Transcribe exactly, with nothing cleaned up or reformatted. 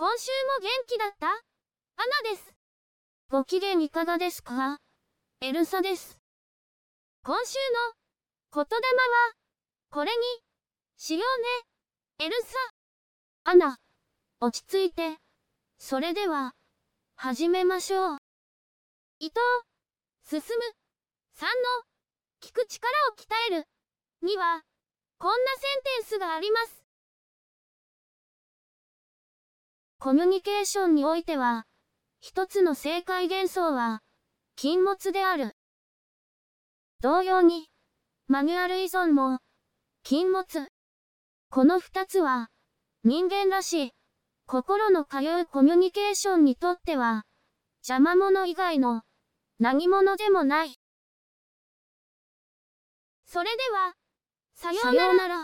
今週も元気だった？アナです。ご機嫌いかがですか？エルサです。今週の言霊は、これにしようね。エルサ。アナ、落ち着いて。それでは、始めましょう。伊藤、進む。さんの、聞く力を鍛える。には、こんなセンテンスがあります。コミュニケーションにおいては、一つの正解幻想は、禁物である。同様に、マニュアル依存も、禁物。この二つは、人間らしい、心の通うコミュニケーションにとっては、邪魔者以外の、何者でもない。それでは、さようなら。